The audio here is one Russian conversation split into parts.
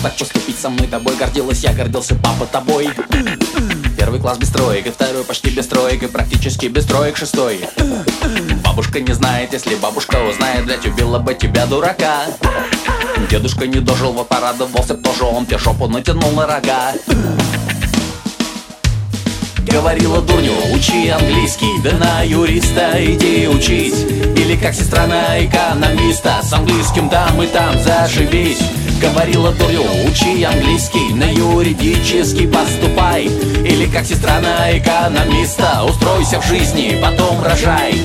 так поступить со мной тобой? Гордилась я, гордился папа тобой. Первый класс без троек, и второй почти без троек, и практически без троек шестой. Бабушка не знает, если бабушка узнает, блять, убила бы тебя, дурака. Дедушка не дожил, вот порадовался тоже, он тебе жопу натянул на рога. Говорила дурню, учи английский, да на юриста иди учись. Или как сестра на экономиста, с английским там и там зашибись. Говорила дурню, учи английский, на юридический поступай. Или как сестра на экономиста, устройся в жизни, потом рожай.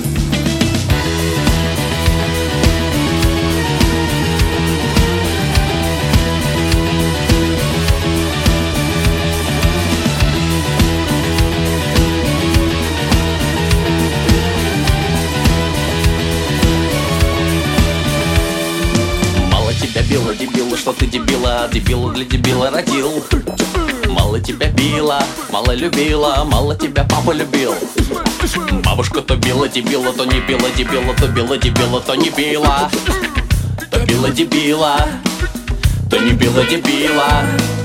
Била, дебила, что ты дебила, дебила для дебила родил. Мало тебя била, мало любила, мало тебя папа любил. Бабушка то била, дебила, то не била, дебила, то била, дебила, то не била. То била, дебила, то не била, дебила.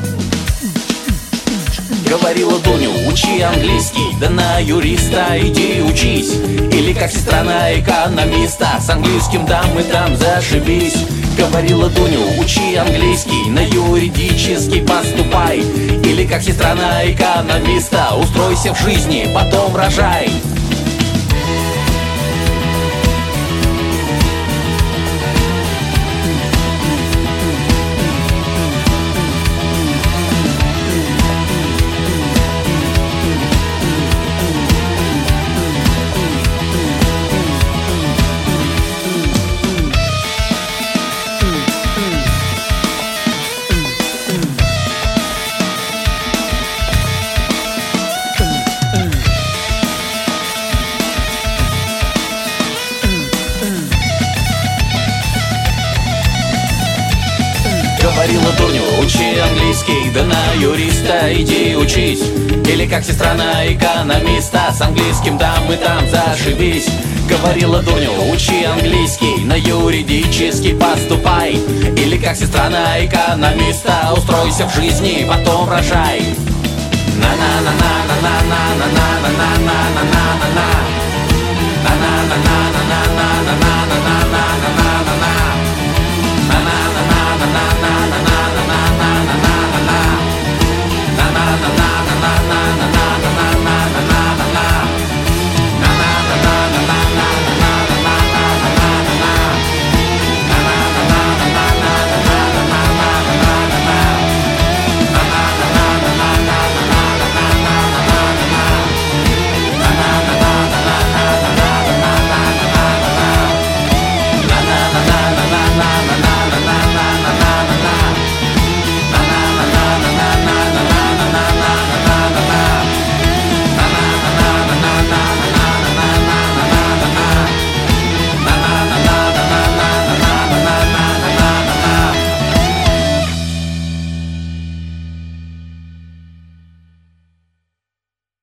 Говорила Дуню, учи английский, да на юриста иди учись. Или как сестра на экономиста, с английским там и там зашибись. Говорила Дуню, учи английский, на юридический поступай. Или как сестра на экономиста, устройся в жизни, потом рожай. Говорила Дуню, учи английский, да на юриста иди учись. Или как сестра на экономиста, с английским там и там зашибись. Говорила Дуню, учи английский, на юридический поступай. Или как сестра на экономиста, устройся в жизни, потом рожай. На на на на на на на на на на на на.